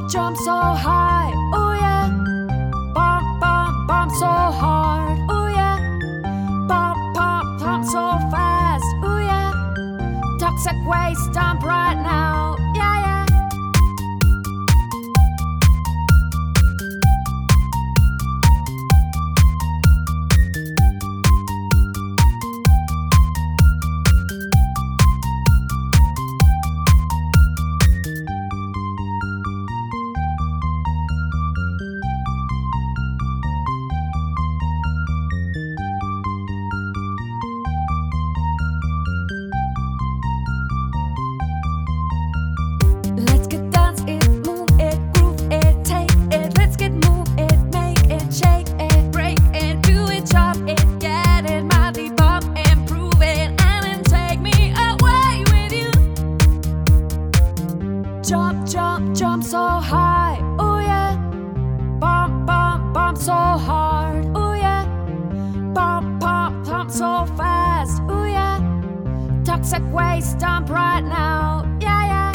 jump so high, oh yeah. Bump, bump, bump so hard, oh yeah. Pump, pump, pump so fast, oh yeah. Toxic waste dump right now, yeah, yeah. Let's get dance it, move it, groove it, take it. Let's get move it, make it, shake it, break it, do it, chop it, get it, mighty pop, improve it, and then take me away with you. Jump, jump, jump so high, oh yeah. Bump, bump, bump so hard, oh yeah. Pump, pump, pump so fast, oh yeah. Toxic waste dump right now, yeah, yeah.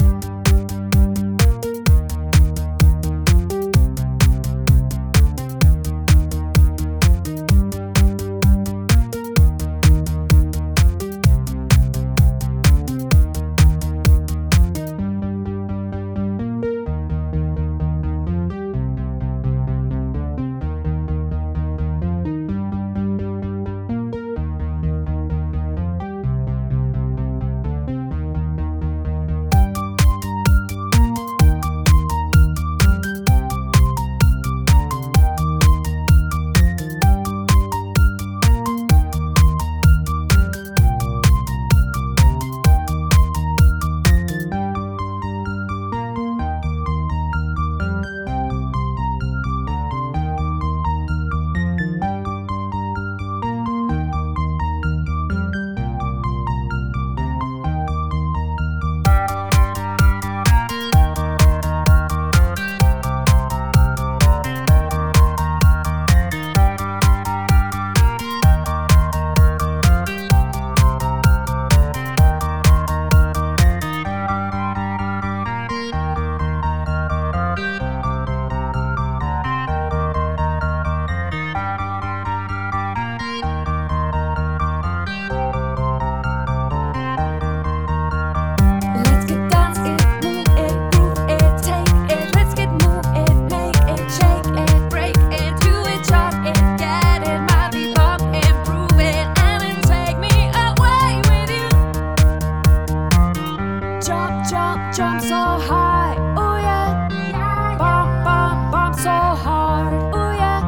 Jump so high, oh yeah. Bump, bump, bump so hard, oh yeah.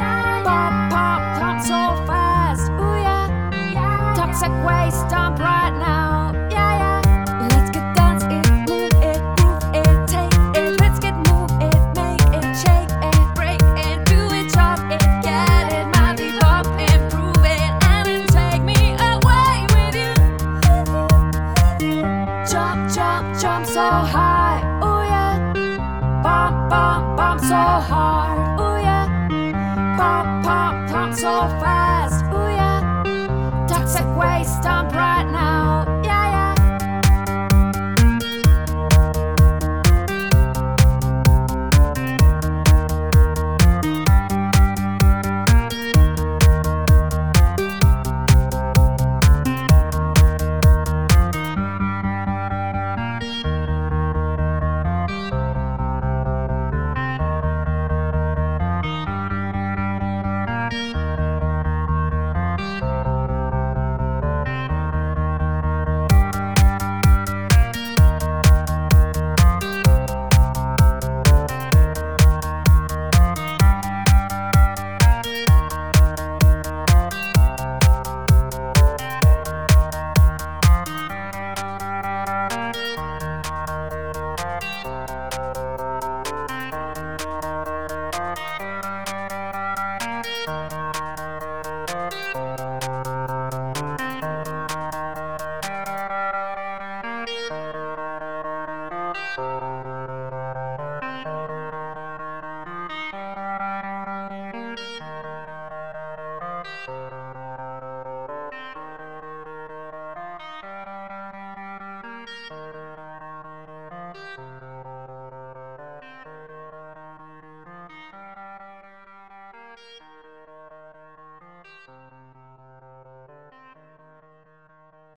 Pump, pump, pump so fast, oh yeah. Toxic waste dump right now, yeah, yeah. Let's get dance it, move it, groove it, take it. Let's get move it, make it, shake it, break it, do it, chop it, get it, mighty pop, improve it, and then take me away with you. Jump, jump, jump so high, oh yeah. Bump, bump, bump so hard, oh yeah. Pump, pump, pump so fast, oh yeah. Toxic waste dump right now.